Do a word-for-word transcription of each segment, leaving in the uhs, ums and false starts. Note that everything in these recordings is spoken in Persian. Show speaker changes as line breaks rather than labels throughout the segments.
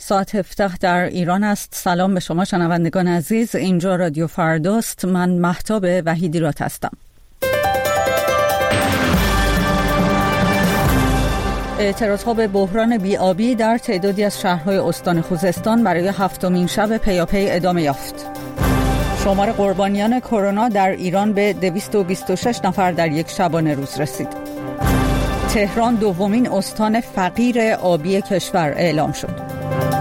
ساعت هفده در ایران است. سلام به شما شنوندگان عزیز، اینجا رادیو فرداست. من مهتاب وحیدی رات هستم. اعتراضها به بحران بی‌آبی در تعدادی از شهرهای استان خوزستان برای هفتمین شب پیاپی ادامه یافت. شمار قربانیان کرونا در ایران به دویست و بیست و شش نفر در یک شبانه روز رسید. تهران دومین استان فقیر آبی کشور اعلام شد.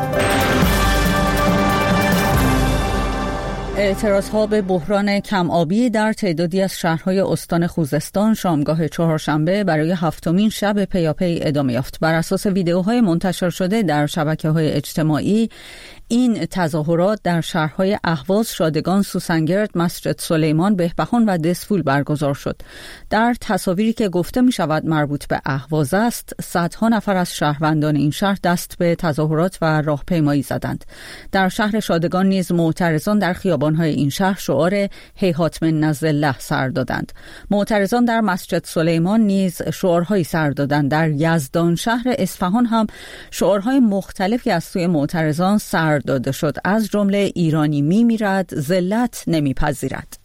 اعتراضها به بحران کم آبی در تعدادی از شهرهای استان خوزستان شامگاه چهارشنبه برای هفتمین شب پیاپی ادامه یافت. بر اساس ویدیوهای منتشر شده در شبکه‌های اجتماعی، این تظاهرات در شهرهای اهواز، شادگان، سوسنگرد، مسجد سلیمان، بهبهان و دسفول برگزار شد. در تصاویری که گفته می شود مربوط به اهواز است، صدها نفر از شهروندان این شهر دست به تظاهرات و راهپیمایی زدند. در شهر شادگان نیز معترضان در خیابان‌های این شهر شعار هیهات من نزل الله سر دادند. معترضان در مسجد سلیمان نیز شعارهایی سر دادند. در یزدان شهر اصفهان هم شعارهای مختلفی از سوی معترضان سر داده شد، از جمله ایرانی میمیرد، ذلت نمیپذیرد.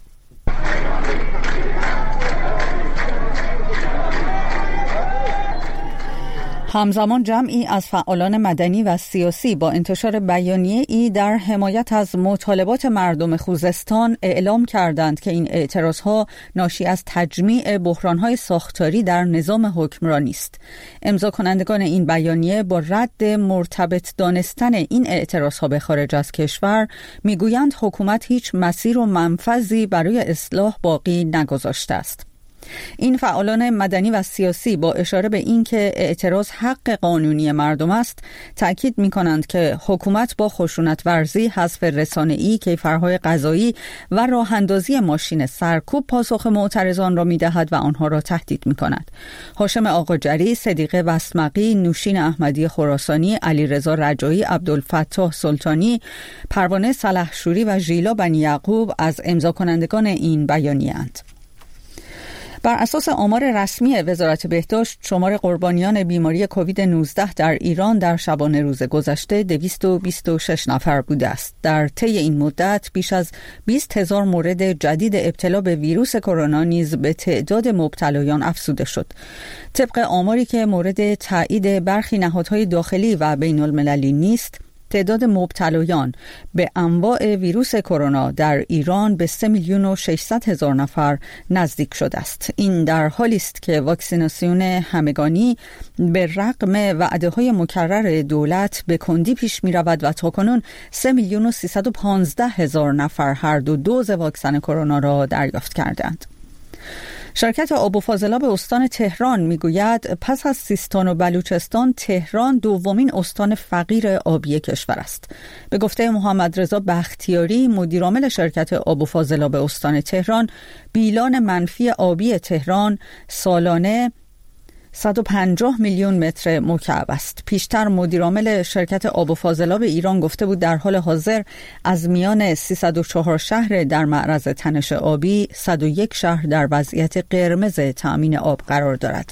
همزمان جمعی از فعالان مدنی و سیاسی با انتشار بیانیه‌ای در حمایت از مطالبات مردم خوزستان اعلام کردند که این اعتراضها ناشی از تجمیع بحران‌های ساختاری در نظام حکمرانی است. امضا کنندگان این بیانیه با رد مرتبط دانستن این اعتراضها به خارج از کشور میگویند حکومت هیچ مسیر و منفذی برای اصلاح باقی نگذاشته است. این فعالان مدنی و سیاسی با اشاره به این که اعتراض حق قانونی مردم است، تأکید می کنند که حکومت با خشونت ورزی، حذف رسانه‌ای، کیفرهای غذایی و راه اندازی ماشین سرکوب پاسخ معترضان را می دهد و آنها را تهدید می کند. هاشم آقاجری، صدیقه وسمقی، نوشین احمدی خراسانی، علیرضا رجایی، عبدالفتاح سلطانی، پروانه سلحشوری و ژیلا بنی یعقوب از امضا کنندگان این بیانیه اند. بر اساس آمار رسمی وزارت بهداشت، شمار قربانیان بیماری کووید نوزده در ایران در شبانه روز گذشته دویست و بیست و شش نفر بوده است. در طی این مدت بیش از بیست هزار مورد جدید ابتلا به ویروس کرونا نیز به تعداد مبتلایان افزوده شد. طبق آماری که مورد تایید برخی نهادهای داخلی و بین المللی نیست، تعداد مبتلایان به انواع ویروس کرونا در ایران به سه میلیون و ششصد هزار نفر نزدیک شده است. این در حالی است که واکسیناسیون همگانی به رغم وعده‌های مکرر دولت به کندی پیش می‌رود و تاکنون سه میلیون و سیصد و پانزده هزار نفر هر دو دوز واکسن کرونا را دریافت کردند. شرکت آب و فاضلاب استان تهران میگوید پس از سیستان و بلوچستان، تهران دومین استان فقیر آبی کشور است. به گفته محمد رضا بختیاری، مدیرعامل شرکت آب و فاضلاب استان تهران، بیلان منفی آبی تهران سالانه صد و پنجاه میلیون متر مکعب است. پیشتر مدیرعامل شرکت آب و فاضلاب ایران گفته بود در حال حاضر از میان سیصد و چهار شهر در معرض تنش آبی، صد و یک شهر در وضعیت قرمز تأمین آب قرار دارد.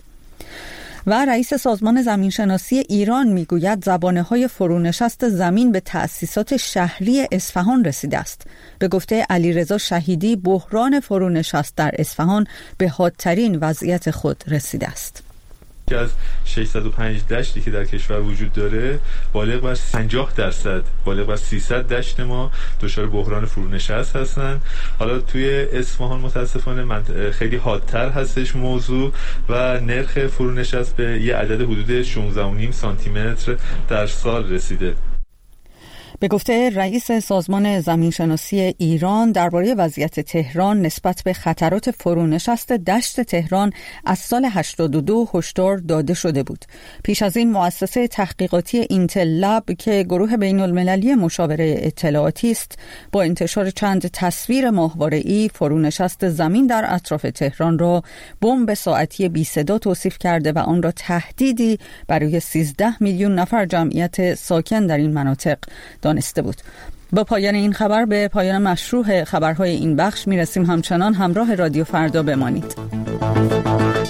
و رئیس سازمان زمینشناسی ایران میگوید زبانه‌های فرونشست زمین به تأسیسات شهری اصفهان رسیده است. به گفته علیرضا شهیدی، بحران فرونشست در اصفهان به حادترین وضعیت خود رسیده است.
که از ششصد و پنج دشتی که در کشور وجود داره، بالغ بر پنجاه درصد، بالغ بر سیصد دشت ما دچار بحران فرونشست هستند. حالا توی اصفهان متاسفانه خیلی حادتر هستش موضوع و نرخ فرونشست به یه عدد حدود شانزده و نیم سانتی متر در سال رسیده.
به گفته رئیس سازمان زمینشناسی ایران، درباره وضعیت تهران نسبت به خطرات فرونشست دشت تهران از سال هشتاد و دو هشدار داده شده بود. پیش از این مؤسسه تحقیقاتی اینتل لب که گروه بین المللی مشاوره اطلاعاتی است، با انتشار چند تصویر ماهواره‌ای فرونشست زمین در اطراف تهران را بمب ساعتی بی صدا توصیف کرده و آن را تهدیدی برای سیزده میلیون نفر جمعیت ساکن در این مناطق دانسته بود. با پایان این خبر به پایان مشروع خبرهای این بخش میرسیم. همچنان همراه رادیو فردا بمانید.